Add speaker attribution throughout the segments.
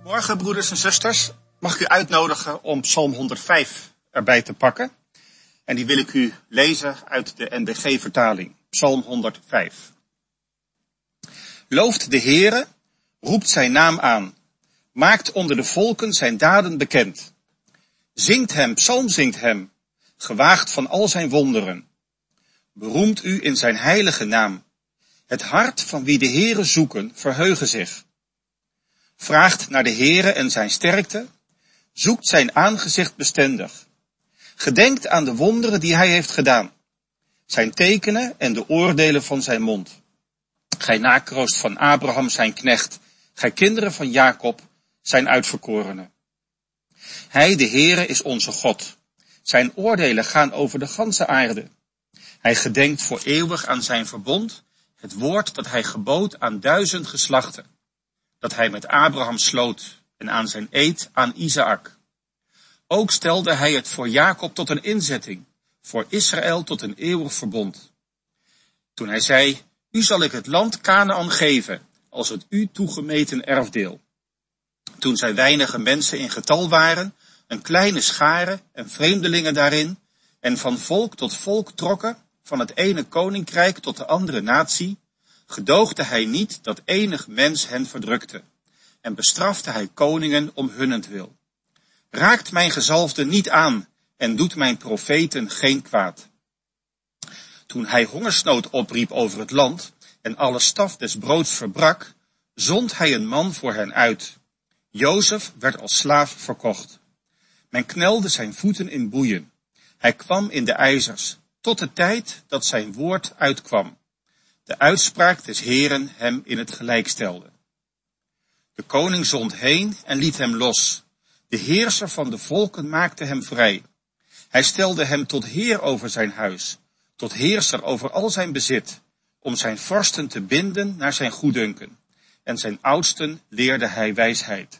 Speaker 1: Morgen, broeders en zusters, mag ik u uitnodigen om Psalm 105 erbij te pakken. En die wil ik u lezen uit de NBG-vertaling, Psalm 105. Looft de Heere, roept zijn naam aan, maakt onder de volken zijn daden bekend. Zingt hem, psalmzingt hem, gewaagd van al zijn wonderen. Beroemt u in zijn heilige naam. Het hart van wie de Heere zoeken, verheugen zich. Vraagt naar de Heere en zijn sterkte, zoekt zijn aangezicht bestendig. Gedenkt aan de wonderen die hij heeft gedaan, zijn tekenen en de oordelen van zijn mond. Gij nakroost van Abraham zijn knecht, gij kinderen van Jacob, zijn uitverkorenen. Hij, de Heere, is onze God. Zijn oordelen gaan over de ganse aarde. Hij gedenkt voor eeuwig aan zijn verbond, het woord dat hij gebood aan 1000 geslachten. Dat hij met Abraham sloot en aan zijn eed aan Isaak. Ook stelde hij het voor Jacob tot een inzetting, voor Israël tot een eeuwig verbond. Toen hij zei, u zal ik het land Kanaän geven, als het u toegemeten erfdeel. Toen zij weinige mensen in getal waren, een kleine schare en vreemdelingen daarin, en van volk tot volk trokken, van het ene koninkrijk tot de andere natie, gedoogde hij niet dat enig mens hen verdrukte, en bestrafte hij koningen om hunnentwil. Raakt mijn gezalfde niet aan, en doet mijn profeten geen kwaad. Toen hij hongersnood opriep over het land, en alle staf des broods verbrak, zond hij een man voor hen uit. Jozef werd als slaaf verkocht. Men knelde zijn voeten in boeien. Hij kwam in de ijzers, tot de tijd dat zijn woord uitkwam. De uitspraak des Heeren hem in het gelijk stelde. De koning zond heen en liet hem los. De heerser van de volken maakte hem vrij. Hij stelde hem tot heer over zijn huis, tot heerser over al zijn bezit, om zijn vorsten te binden naar zijn goeddunken. En zijn oudsten leerde hij wijsheid.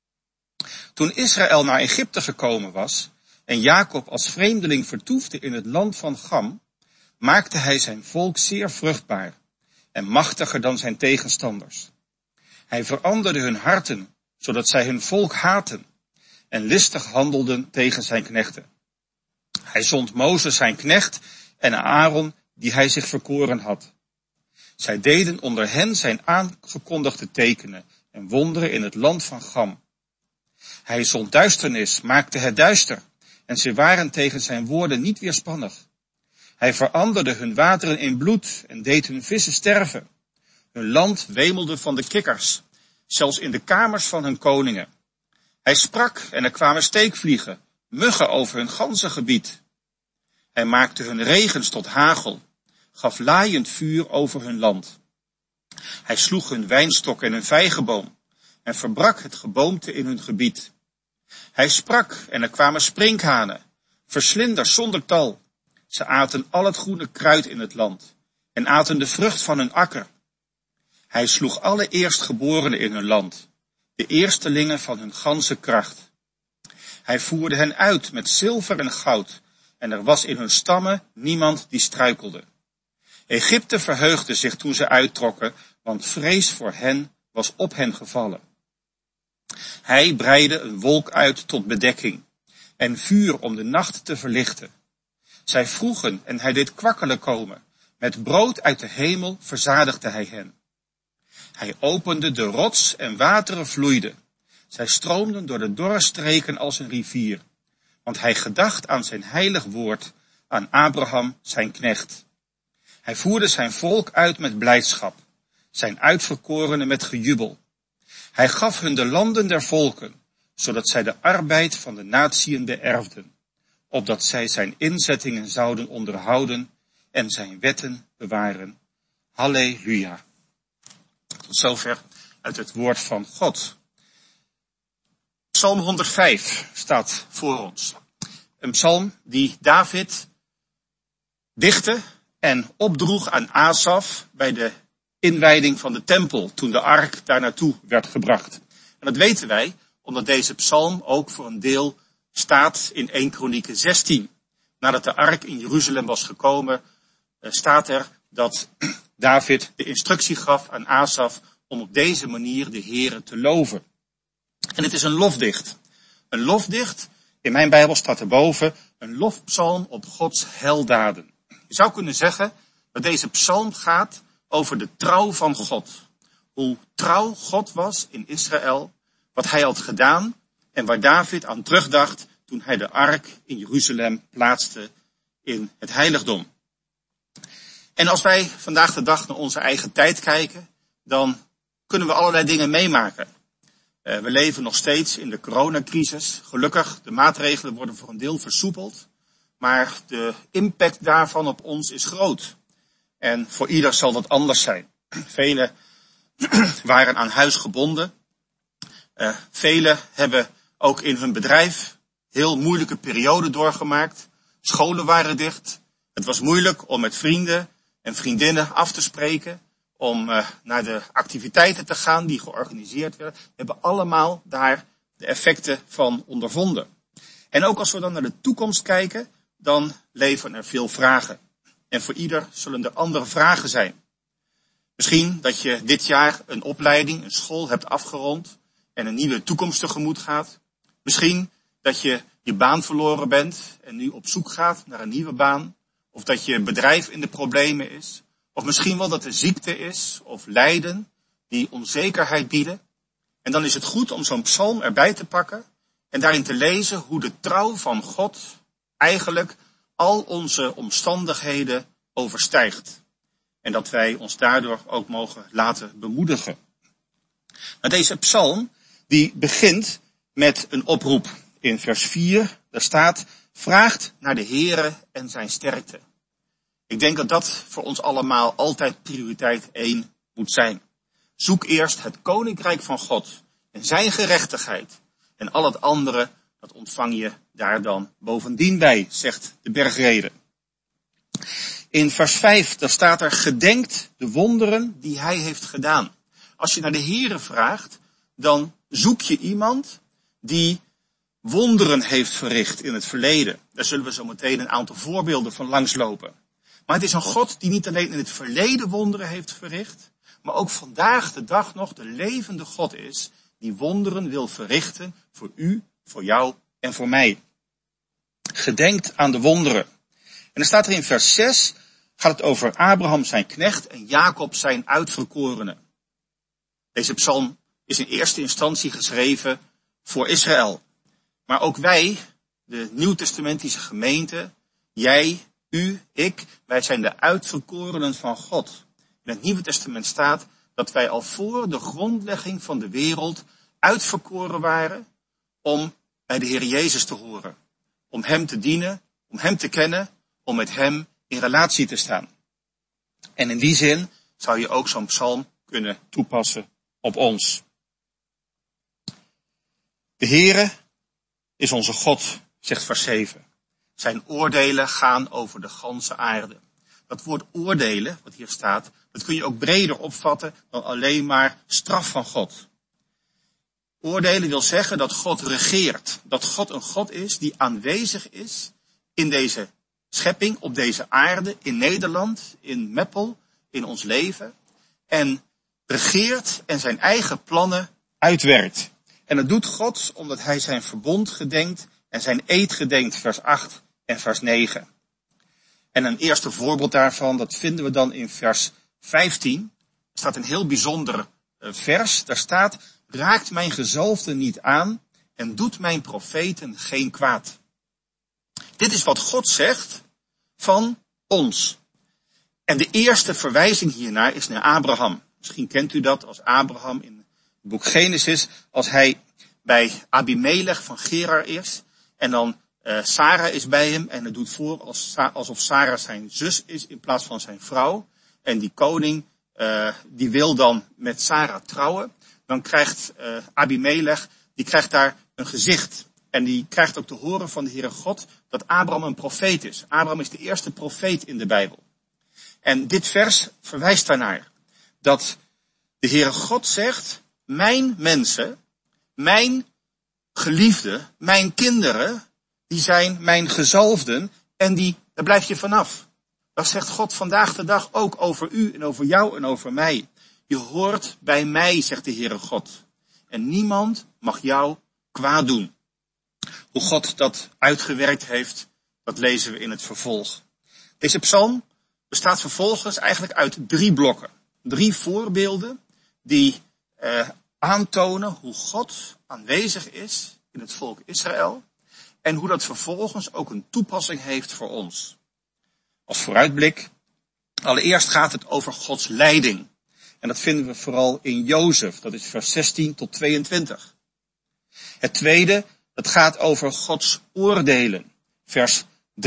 Speaker 1: Toen Israël naar Egypte gekomen was, en Jacob als vreemdeling vertoefde in het land van Gam, maakte hij zijn volk zeer vruchtbaar en machtiger dan zijn tegenstanders. Hij veranderde hun harten, zodat zij hun volk haatten en listig handelden tegen zijn knechten. Hij zond Mozes zijn knecht en Aaron, die hij zich verkoren had. Zij deden onder hen zijn aangekondigde tekenen en wonderen in het land van Gam. Hij zond duisternis, maakte het duister, en zij waren tegen zijn woorden niet weerspannig. Hij veranderde hun wateren in bloed en deed hun vissen sterven. Hun land wemelde van de kikkers, zelfs in de kamers van hun koningen. Hij sprak en er kwamen steekvliegen, muggen over hun ganse gebied. Hij maakte hun regens tot hagel, gaf laaiend vuur over hun land. Hij sloeg hun wijnstok en hun vijgenboom en verbrak het geboomte in hun gebied. Hij sprak en er kwamen sprinkhanen, verslinders zonder tal. Ze aten al het groene kruid in het land en aten de vrucht van hun akker. Hij sloeg alle eerstgeborenen in hun land, de eerstelingen van hun ganse kracht. Hij voerde hen uit met zilver en goud, en er was in hun stammen niemand die struikelde. Egypte verheugde zich toen ze uittrokken, want vrees voor hen was op hen gevallen. Hij breidde een wolk uit tot bedekking, en vuur om de nacht te verlichten. Zij vroegen en hij deed kwakkelen komen. Met brood uit de hemel verzadigde hij hen. Hij opende de rots en wateren vloeiden. Zij stroomden door de dorre streken als een rivier. Want hij gedacht aan zijn heilig woord, aan Abraham zijn knecht. Hij voerde zijn volk uit met blijdschap, zijn uitverkorenen met gejubel. Hij gaf hun de landen der volken, zodat zij de arbeid van de natieën beërfden, opdat zij zijn inzettingen zouden onderhouden en zijn wetten bewaren. Halleluja. Tot zover uit het woord van God. Psalm 105 staat voor ons. Een psalm die David dichtte en opdroeg aan Asaf bij de inwijding van de tempel, toen de ark daar naartoe werd gebracht. En dat weten wij, omdat deze psalm ook voor een deel staat in 1 Kronieken 16. Nadat de ark in Jeruzalem was gekomen, staat er dat David de instructie gaf aan Asaf om op deze manier de Heere te loven. En het is een lofdicht. Een lofdicht, in mijn Bijbel staat erboven, een lofpsalm op Gods heldaden. Je zou kunnen zeggen dat deze psalm gaat over de trouw van God. Hoe trouw God was in Israël, wat hij had gedaan en waar David aan terugdacht toen hij de ark in Jeruzalem plaatste in het heiligdom. En als wij vandaag de dag naar onze eigen tijd kijken, dan kunnen we allerlei dingen meemaken. We leven nog steeds in de coronacrisis. Gelukkig, de maatregelen worden voor een deel versoepeld. Maar de impact daarvan op ons is groot. En voor ieder zal dat anders zijn. Velen waren aan huis gebonden. Velen hebben ook in hun bedrijf heel moeilijke perioden doorgemaakt. Scholen waren dicht. Het was moeilijk om met vrienden en vriendinnen af te spreken. Om naar de activiteiten te gaan die georganiseerd werden. We hebben allemaal daar de effecten van ondervonden. En ook als we dan naar de toekomst kijken, dan leven er veel vragen. En voor ieder zullen er andere vragen zijn. Misschien dat je dit jaar een opleiding, een school hebt afgerond en een nieuwe toekomst tegemoet gaat. Misschien dat je je baan verloren bent en nu op zoek gaat naar een nieuwe baan. Of dat je bedrijf in de problemen is. Of misschien wel dat er ziekte is of lijden die onzekerheid bieden. En dan is het goed om zo'n psalm erbij te pakken en daarin te lezen hoe de trouw van God eigenlijk al onze omstandigheden overstijgt. En dat wij ons daardoor ook mogen laten bemoedigen. Maar deze psalm die begint met een oproep. In vers 4, daar staat, vraagt naar de Heere en zijn sterkte. Ik denk dat dat voor ons allemaal altijd prioriteit 1 moet zijn. Zoek eerst het koninkrijk van God en zijn gerechtigheid. En al het andere, dat ontvang je daar dan bovendien bij, zegt de bergreden. In vers 5, daar staat er, gedenkt de wonderen die hij heeft gedaan. Als je naar de Heere vraagt, dan zoek je iemand die wonderen heeft verricht in het verleden. Daar zullen we zo meteen een aantal voorbeelden van langslopen. Maar het is een God die niet alleen in het verleden wonderen heeft verricht, maar ook vandaag de dag nog de levende God is, die wonderen wil verrichten voor u, voor jou en voor mij. Gedenkt aan de wonderen. En dan staat er in vers 6, gaat het over Abraham zijn knecht en Jacob zijn uitverkorene. Deze psalm is in eerste instantie geschreven voor Israël. Maar ook wij, de nieuwtestamentische gemeente, jij, u, ik, wij zijn de uitverkorenen van God. In het Nieuwe Testament staat dat wij al voor de grondlegging van de wereld uitverkoren waren om bij de Heer Jezus te horen. Om hem te dienen, om hem te kennen, om met hem in relatie te staan. En in die zin zou je ook zo'n psalm kunnen toepassen op ons. De Heere is onze God, zegt vers 7. Zijn oordelen gaan over de ganse aarde. Dat woord oordelen, wat hier staat, dat kun je ook breder opvatten dan alleen maar straf van God. Oordelen wil zeggen dat God regeert. Dat God een God is die aanwezig is in deze schepping, op deze aarde, in Nederland, in Meppel, in ons leven. En regeert en zijn eigen plannen uitwerkt. En dat doet God omdat hij zijn verbond gedenkt en zijn eed gedenkt, vers 8 en vers 9. En een eerste voorbeeld daarvan, dat vinden we dan in vers 15. Er staat een heel bijzonder vers. Daar staat, raakt mijn gezalfde niet aan en doet mijn profeten geen kwaad. Dit is wat God zegt van ons. En de eerste verwijzing hiernaar is naar Abraham. Misschien kent u dat als Abraham in het boek Genesis, als hij bij Abimelech van Gerar is en dan Sarah is bij hem en het doet voor alsof Sarah zijn zus is in plaats van zijn vrouw. En die koning die wil dan met Sarah trouwen. Dan krijgt Abimelech, die krijgt daar een gezicht. En die krijgt ook te horen van de Heere God dat Abraham een profeet is. Abraham is de eerste profeet in de Bijbel. En dit vers verwijst daarnaar. Dat de Heere God zegt, mijn mensen, mijn geliefden, mijn kinderen, die zijn mijn gezalfden en daar blijf je vanaf. Dat zegt God vandaag de dag ook over u en over jou en over mij. Je hoort bij mij, zegt de Heere God. En niemand mag jou kwaad doen. Hoe God dat uitgewerkt heeft, dat lezen we in het vervolg. Deze psalm bestaat vervolgens eigenlijk uit 3 blokken. 3 voorbeelden die aantonen hoe God aanwezig is in het volk Israël. En hoe dat vervolgens ook een toepassing heeft voor ons. Als vooruitblik, allereerst gaat het over Gods leiding. En dat vinden we vooral in Jozef, dat is vers 16 tot 22. Het tweede, dat gaat over Gods oordelen. Vers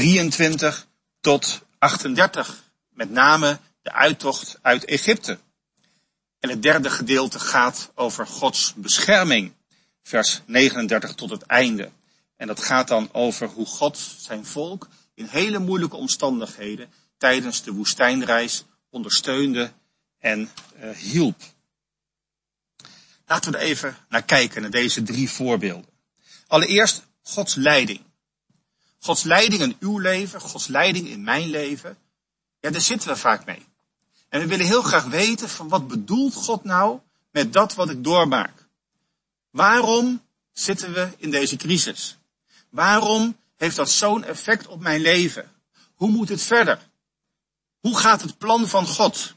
Speaker 1: 23 tot 38. Met name de uittocht uit Egypte. En het derde gedeelte gaat over Gods bescherming. Vers 39 tot het einde. En dat gaat dan over hoe God zijn volk in hele moeilijke omstandigheden tijdens de woestijnreis ondersteunde en hielp. Laten we er even naar kijken, naar deze 3 voorbeelden. Allereerst Gods leiding. Gods leiding in uw leven, Gods leiding in mijn leven. Ja, daar zitten we vaak mee. En we willen heel graag weten van wat bedoelt God nou met dat wat ik doormaak. Waarom zitten we in deze crisis? Waarom heeft dat zo'n effect op mijn leven? Hoe moet het verder? Hoe gaat het plan van God?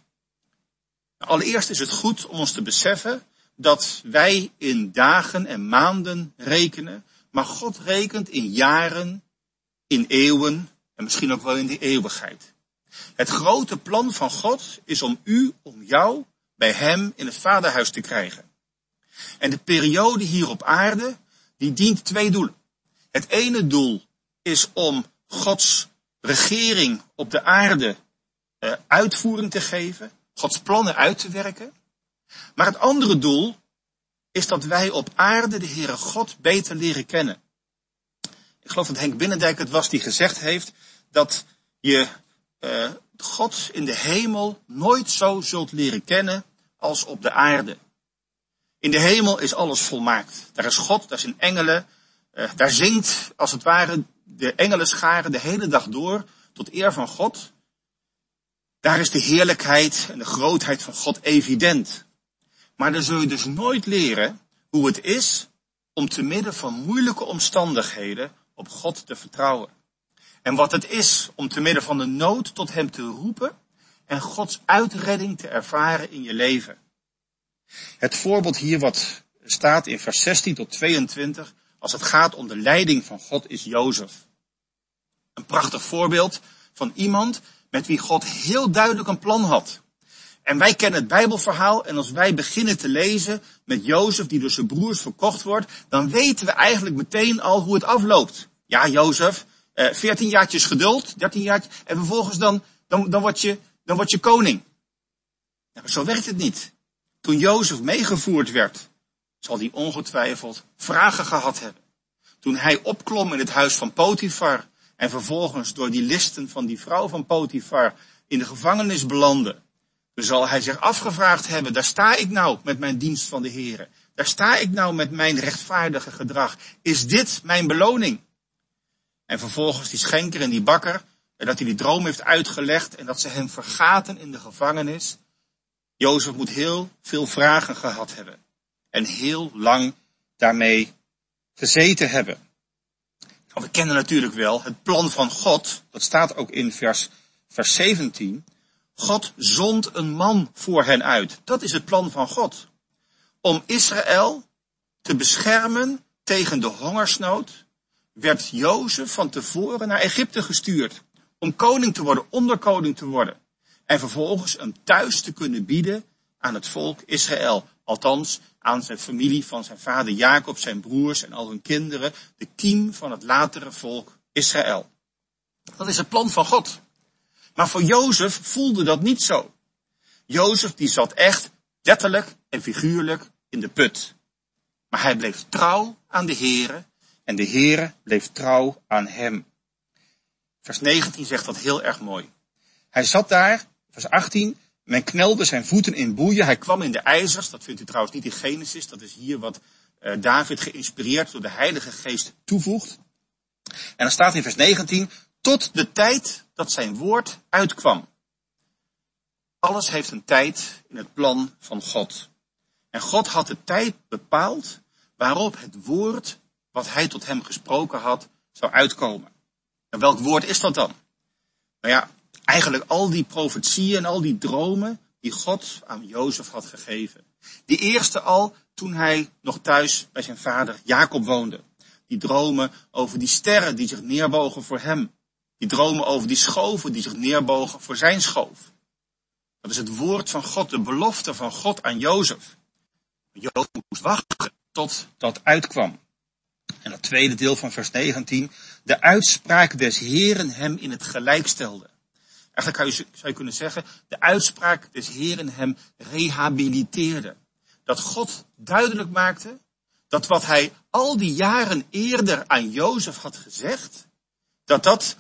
Speaker 1: Nou, allereerst is het goed om ons te beseffen dat wij in dagen en maanden rekenen, maar God rekent in jaren, in eeuwen en misschien ook wel in de eeuwigheid. Het grote plan van God is om u, om jou, bij hem in het vaderhuis te krijgen. En de periode hier op aarde, die dient 2 doelen. Het ene doel is om Gods regering op de aarde uitvoering te geven, Gods plannen uit te werken. Maar het andere doel is dat wij op aarde de Heere God beter leren kennen. Ik geloof dat Henk Binnendijk het was die gezegd heeft dat je God in de hemel nooit zo zult leren kennen als op de aarde. In de hemel is alles volmaakt. Daar is God, daar zijn engelen. Daar zingt, als het ware, de engelenscharen de hele dag door tot eer van God. Daar is de heerlijkheid en de grootheid van God evident. Maar dan zul je dus nooit leren hoe het is om te midden van moeilijke omstandigheden op God te vertrouwen. En wat het is om te midden van de nood tot hem te roepen en Gods uitredding te ervaren in je leven. Het voorbeeld hier wat staat in vers 16 tot 22, als het gaat om de leiding van God, is Jozef. Een prachtig voorbeeld van iemand met wie God heel duidelijk een plan had. En wij kennen het Bijbelverhaal en als wij beginnen te lezen met Jozef die door zijn broers verkocht wordt, dan weten we eigenlijk meteen al hoe het afloopt. Ja, Jozef, 14 jaartjes geduld, 13 jaartjes, en vervolgens dan word je koning. Ja, maar zo werkt het niet. Toen Jozef meegevoerd werd, zal hij ongetwijfeld vragen gehad hebben. Toen hij opklom in het huis van Potifar en vervolgens door die listen van die vrouw van Potifar in de gevangenis belandde, dan zal hij zich afgevraagd hebben, daar sta ik nou met mijn dienst van de Heere. Daar sta ik nou met mijn rechtvaardige gedrag. Is dit mijn beloning? En vervolgens die schenker en die bakker, dat hij die droom heeft uitgelegd en dat ze hem vergaten in de gevangenis. Jozef moet heel veel vragen gehad hebben. En heel lang daarmee gezeten hebben. Nou, we kennen natuurlijk wel het plan van God. Dat staat ook in vers 17. God zond een man voor hen uit. Dat is het plan van God. Om Israël te beschermen tegen de hongersnood, werd Jozef van tevoren naar Egypte gestuurd. Om koning te worden, onderkoning te worden. En vervolgens een thuis te kunnen bieden aan het volk Israël. Althans, aan zijn familie van zijn vader Jacob, zijn broers en al hun kinderen. De kiem van het latere volk Israël. Dat is het plan van God. Maar voor Jozef voelde dat niet zo. Jozef die zat echt letterlijk en figuurlijk in de put. Maar hij bleef trouw aan de Heere en de Heere bleef trouw aan hem. Vers 19 zegt dat heel erg mooi. Hij zat daar, vers 18, men knelde zijn voeten in boeien, hij kwam in de ijzers, dat vindt u trouwens niet in Genesis, dat is hier wat David geïnspireerd door de Heilige Geest toevoegt. En dan staat in vers 19, tot de tijd dat zijn woord uitkwam. Alles heeft een tijd in het plan van God. En God had de tijd bepaald waarop het woord wat hij tot hem gesproken had, zou uitkomen. En welk woord is dat dan? Nou ja, eigenlijk al die profetieën en al die dromen die God aan Jozef had gegeven. Die eerste al toen hij nog thuis bij zijn vader Jacob woonde. Die dromen over die sterren die zich neerbogen voor hem. Die dromen over die schoven die zich neerbogen voor zijn schoof. Dat is het woord van God, de belofte van God aan Jozef. Jozef moest wachten tot dat uitkwam. En dat tweede deel van vers 19. De uitspraak des Heeren hem in het gelijk stelde. Eigenlijk zou je kunnen zeggen, de uitspraak des Heeren hem rehabiliteerde. Dat God duidelijk maakte dat wat hij al die jaren eerder aan Jozef had gezegd, dat dat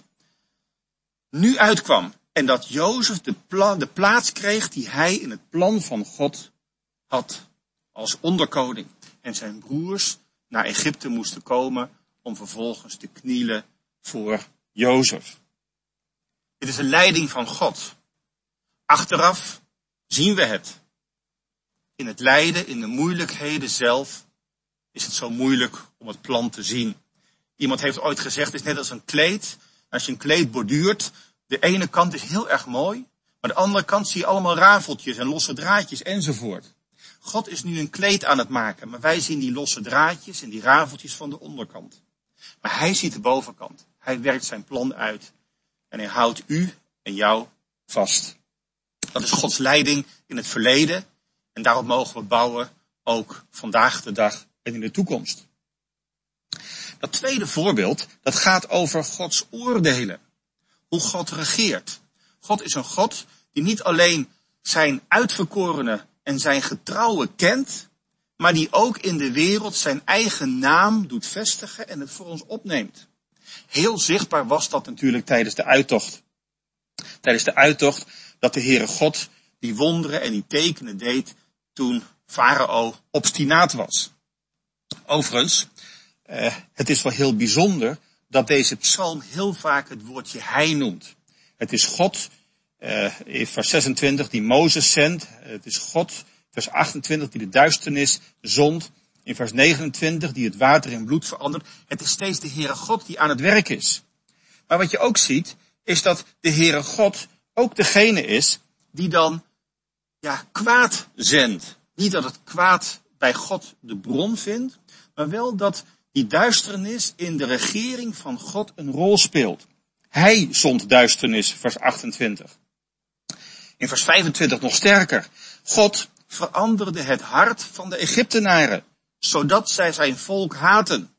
Speaker 1: nu uitkwam. En dat Jozef de plaats kreeg die hij in het plan van God had als onderkoning. En zijn broers naar Egypte moesten komen om vervolgens te knielen voor Jozef. Dit is een leiding van God. Achteraf zien we het. In het lijden, in de moeilijkheden zelf, is het zo moeilijk om het plan te zien. Iemand heeft ooit gezegd, het is net als een kleed. Als je een kleed borduurt, de ene kant is heel erg mooi, maar de andere kant zie je allemaal rafeltjes en losse draadjes enzovoort. God is nu een kleed aan het maken, maar wij zien die losse draadjes en die rafeltjes van de onderkant. Maar hij ziet de bovenkant. Hij werkt zijn plan uit en hij houdt u en jou vast. Dat is Gods leiding in het verleden en daarop mogen we bouwen ook vandaag de dag en in de toekomst. Dat tweede voorbeeld, dat gaat over Gods oordelen. Hoe God regeert. God is een God die niet alleen zijn uitverkorenen en zijn getrouwen kent, maar die ook in de wereld zijn eigen naam doet vestigen en het voor ons opneemt. Heel zichtbaar was dat natuurlijk tijdens de uittocht. Tijdens de uittocht dat de Heere God die wonderen en die tekenen deed toen Farao obstinaat was. Overigens, het is wel heel bijzonder dat deze psalm heel vaak het woordje hij noemt. Het is God, in vers 26, die Mozes zendt. Het is God, vers 28, die de duisternis zond. In vers 29, die het water in bloed verandert. Het is steeds de Heere God die aan het werk is. Maar wat je ook ziet, is dat de Heere God ook degene is die dan kwaad zendt. Niet dat het kwaad bij God de bron vindt, maar wel dat die duisternis in de regering van God een rol speelt. Hij zond duisternis, vers 28. In vers 25 nog sterker. God veranderde het hart van de Egyptenaren, zodat zij zijn volk haten.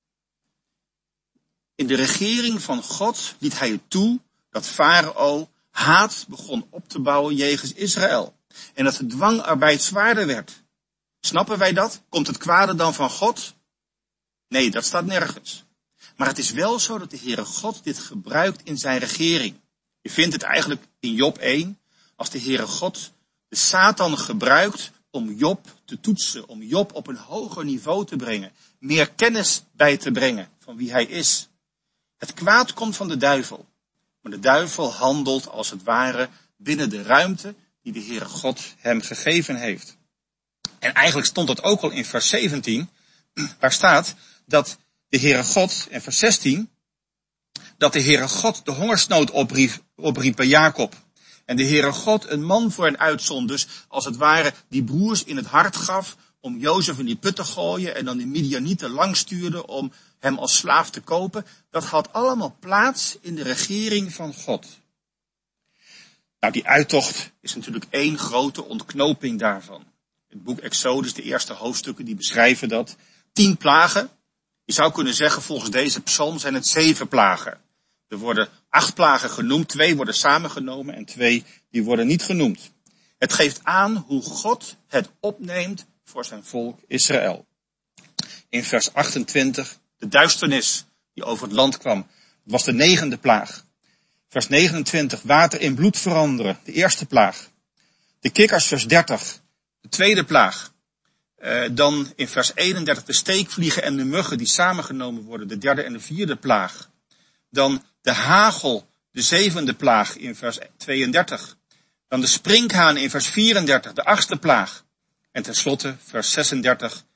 Speaker 1: In de regering van God liet hij het toe dat Farao haat begon op te bouwen jegens Israël. En dat de dwangarbeid zwaarder werd. Snappen wij dat? Komt het kwade dan van God? Nee, dat staat nergens. Maar het is wel zo dat de Heere God dit gebruikt in zijn regering. Je vindt het eigenlijk in Job 1, als de Heere God de Satan gebruikt om Job te toetsen, om Job op een hoger niveau te brengen, meer kennis bij te brengen van wie hij is. Het kwaad komt van de duivel, maar de duivel handelt als het ware binnen de ruimte die de Heere God hem gegeven heeft. En eigenlijk stond dat ook al in vers 17, waar staat dat de Heere God, en vers 16, dat de Heere God de hongersnood opriep bij Jacob. En de Heere God een man voor hen uitzond, dus als het ware die broers in het hart gaf om Jozef in die put te gooien en dan de Midianieten langstuurde om hem als slaaf te kopen. Dat had allemaal plaats in de regering van God. Nou, die uittocht is natuurlijk één grote ontknoping daarvan. Het boek Exodus, de eerste hoofdstukken, die beschrijven dat. 10 plagen. Je zou kunnen zeggen, volgens deze psalm zijn het 7 plagen. Er worden 8 plagen genoemd, 2 worden samengenomen en 2 die worden niet genoemd. Het geeft aan hoe God het opneemt voor zijn volk Israël. In vers 28, de duisternis die over het land kwam. Het was de 9e plaag. Vers 29, water in bloed veranderen, de eerste plaag. De kikkers, vers 30, de tweede plaag. Dan in vers 31 de steekvliegen en de muggen die samengenomen worden, de derde en de vierde plaag. Dan de hagel, de 7e plaag in vers 32. Dan de sprinkhaan in vers 34, de 8e plaag. En tenslotte vers 36,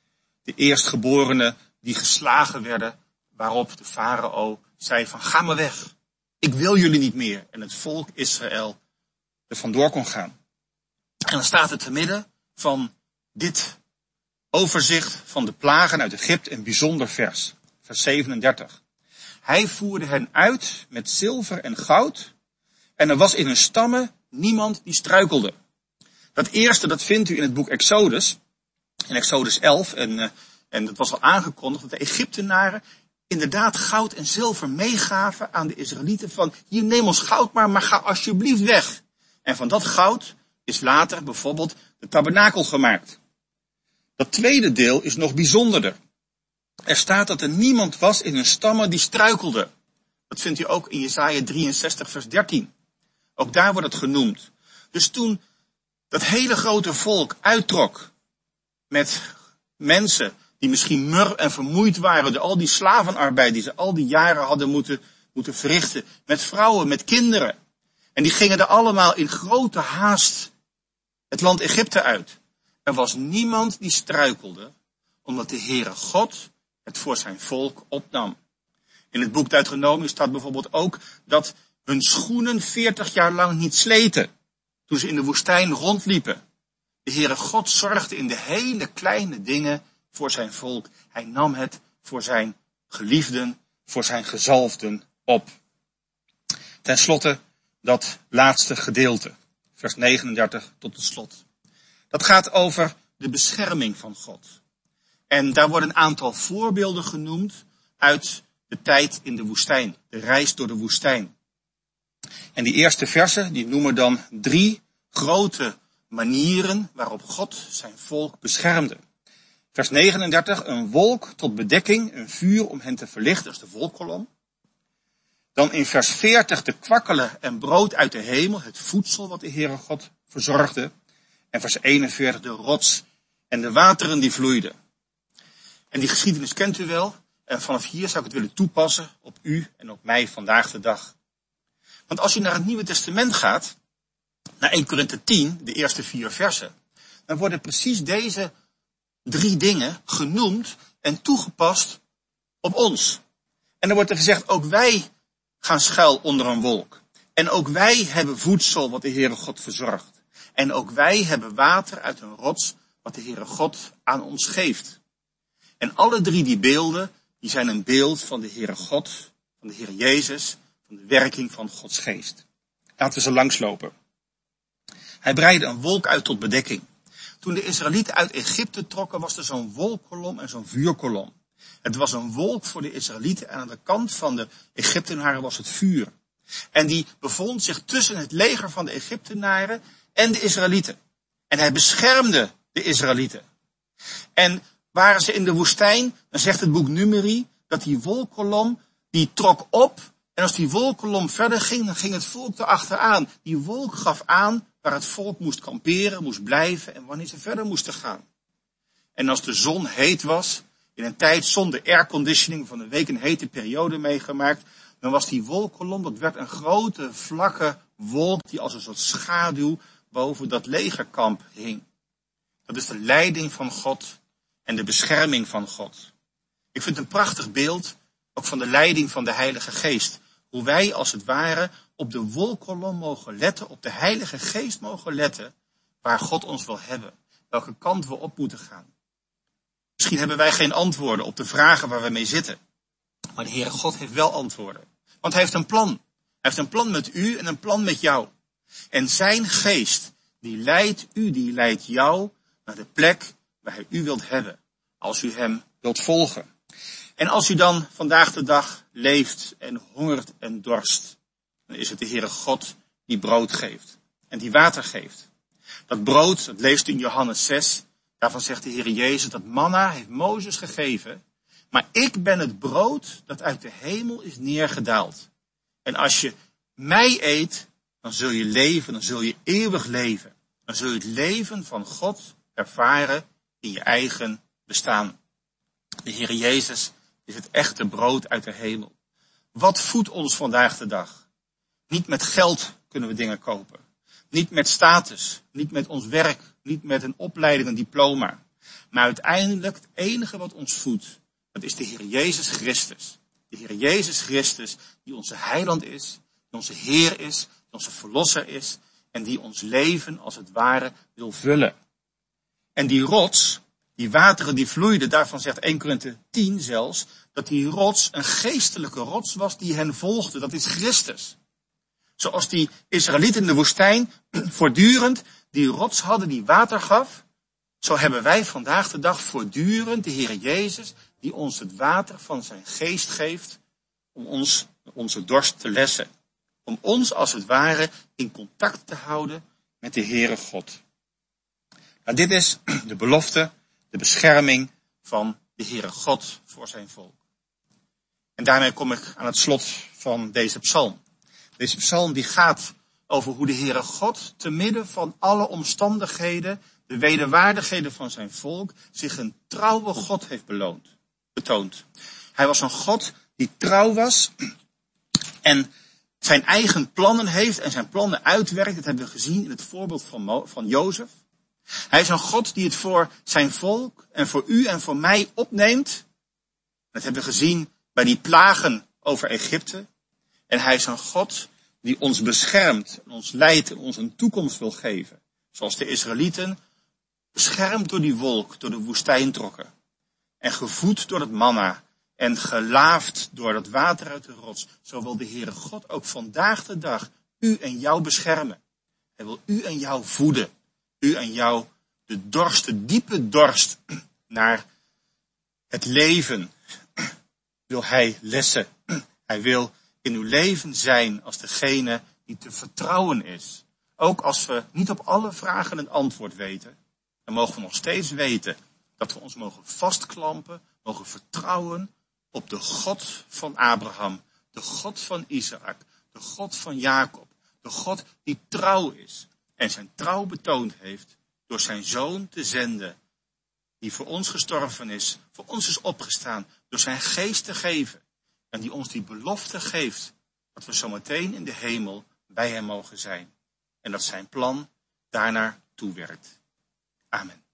Speaker 1: de eerstgeborenen die geslagen werden, waarop de farao zei van ga maar weg. Ik wil jullie niet meer. En het volk Israël er vandoor kon gaan. En dan staat er te midden van dit overzicht van de plagen uit Egypte een bijzonder vers. Vers 37. Hij voerde hen uit met zilver en goud. En er was in hun stammen niemand die struikelde. Dat eerste, dat vindt u in het boek Exodus. In Exodus 11. En dat was al aangekondigd dat de Egyptenaren inderdaad goud en zilver meegaven aan de Israëlieten. Van hier neem ons goud maar ga alsjeblieft weg. En van dat goud is later bijvoorbeeld de tabernakel gemaakt. Dat tweede deel is nog bijzonderder. Er staat dat er niemand was in hun stammen die struikelde. Dat vindt u ook in Jesaja 63 vers 13. Ook daar wordt het genoemd. Dus toen dat hele grote volk uittrok met mensen die misschien mur en vermoeid waren door al die slavenarbeid die ze al die jaren hadden moeten verrichten. Met vrouwen, met kinderen. En die gingen er allemaal in grote haast het land Egypte uit. Er was niemand die struikelde, omdat de Heere God het voor zijn volk opnam. In het boek Deuteronomium staat bijvoorbeeld ook dat hun schoenen 40 jaar lang niet sleten, toen ze in de woestijn rondliepen. De Heere God zorgde in de hele kleine dingen voor zijn volk. Hij nam het voor zijn geliefden, voor zijn gezalfden op. Ten slotte dat laatste gedeelte, vers 39 tot het slot. Dat gaat over de bescherming van God. En daar worden een aantal voorbeelden genoemd uit de tijd in de woestijn, de reis door de woestijn. En die eerste versen, die noemen dan 3 grote manieren waarop God zijn volk beschermde. Vers 39, een wolk tot bedekking, een vuur om hen te verlichten, dat is de wolkkolom. Dan in vers 40 de kwakkelen en brood uit de hemel, het voedsel wat de Heere God verzorgde. En vers 41 de rots en de wateren die vloeiden. En die geschiedenis kent u wel. En vanaf hier zou ik het willen toepassen op u en op mij vandaag de dag. Want als u naar het Nieuwe Testament gaat, naar 1 Korinthe 10, de eerste 4 versen, dan worden precies deze 3 dingen genoemd en toegepast op ons. En dan wordt er gezegd, ook wij gaan schuil onder een wolk. En ook wij hebben voedsel wat de Heere God verzorgt. En ook wij hebben water uit een rots wat de Heere God aan ons geeft. En alle 3 die beelden, die zijn een beeld van de Heere God, van de Heere Jezus, van de werking van Gods geest. Laten we ze langslopen. Hij breidde een wolk uit tot bedekking. Toen de Israëlieten uit Egypte trokken, was er zo'n wolkkolom en zo'n vuurkolom. Het was een wolk voor de Israëlieten en aan de kant van de Egyptenaren was het vuur. En die bevond zich tussen het leger van de Egyptenaren en de Israëlieten. En hij beschermde de Israëlieten. En waren ze in de woestijn, dan zegt het boek Numeri, dat die wolkkolom, die trok op. En als die wolkkolom verder ging, dan ging het volk erachteraan. Die wolk gaf aan waar het volk moest kamperen, moest blijven en wanneer ze verder moesten gaan. En als de zon heet was, in een tijd zonder airconditioning van een week een hete periode meegemaakt, dan was die wolkkolom, dat werd een grote vlakke wolk die als een soort schaduw boven dat legerkamp hing. Dat is de leiding van God en de bescherming van God. Ik vind het een prachtig beeld, ook van de leiding van de Heilige Geest. Hoe wij als het ware op de wolkkolom mogen letten, op de Heilige Geest mogen letten, waar God ons wil hebben. Welke kant we op moeten gaan. Misschien hebben wij geen antwoorden op de vragen waar we mee zitten. Maar de Heere God heeft wel antwoorden. Want hij heeft een plan. Hij heeft een plan met u en een plan met jou. En zijn geest, die leidt u, die leidt jou naar de plek waar hij u wilt hebben. Als u hem wilt volgen. En als u dan vandaag de dag leeft en hongert en dorst, dan is het de Heere God die brood geeft. En die water geeft. Dat brood, dat leest u in Johannes 6, daarvan zegt de Heere Jezus, dat manna heeft Mozes gegeven. Maar ik ben het brood dat uit de hemel is neergedaald. En als je mij eet, dan zul je leven, dan zul je eeuwig leven. Dan zul je het leven van God ervaren in je eigen bestaan. De Heere Jezus is het echte brood uit de hemel. Wat voedt ons vandaag de dag? Niet met geld kunnen we dingen kopen. Niet met status, niet met ons werk, niet met een opleiding, een diploma. Maar uiteindelijk, het enige wat ons voedt, dat is de Heer Jezus Christus. De Heer Jezus Christus, die onze heiland is, die onze Heer is, die onze verlosser is, en die ons leven als het ware wil vullen. En die rots, die wateren die vloeiden, daarvan zegt 1 Korinthe 10 zelfs, dat die rots een geestelijke rots was die hen volgde. Dat is Christus. Zoals die Israëlieten in de woestijn voortdurend die rots hadden die water gaf, zo hebben wij vandaag de dag voortdurend de Heer Jezus die ons het water van zijn geest geeft om ons onze dorst te lessen. Om ons als het ware in contact te houden met de Heere God. Nou, dit is de belofte, de bescherming van de Heere God voor zijn volk. En daarmee kom ik aan het slot van deze psalm. Deze psalm die gaat over hoe de Heere God te midden van alle omstandigheden, de wederwaardigheden van zijn volk, zich een trouwe God heeft betoond. Hij was een God die trouw was en zijn eigen plannen heeft en zijn plannen uitwerkt. Dat hebben we gezien in het voorbeeld van Jozef. Hij is een God die het voor zijn volk en voor u en voor mij opneemt. Dat hebben we gezien bij die plagen over Egypte. En hij is een God die ons beschermt, ons leidt en ons een toekomst wil geven. Zoals de Israëlieten beschermd door die wolk, door de woestijn trokken. En gevoed door het manna. En gelaafd door dat water uit de rots. Zo wil de Heere God ook vandaag de dag u en jou beschermen. Hij wil u en jou voeden. U en jou de dorst, de diepe dorst naar het leven wil hij lessen. Hij wil in uw leven zijn als degene die te vertrouwen is. Ook als we niet op alle vragen een antwoord weten, dan mogen we nog steeds weten dat we ons mogen vastklampen, mogen vertrouwen op de God van Abraham, de God van Isaac, de God van Jacob, de God die trouw is en zijn trouw betoond heeft door zijn zoon te zenden, die voor ons gestorven is, voor ons is opgestaan, door zijn geest te geven en die ons die belofte geeft dat we zometeen in de hemel bij hem mogen zijn en dat zijn plan daarnaar toewerkt. Amen.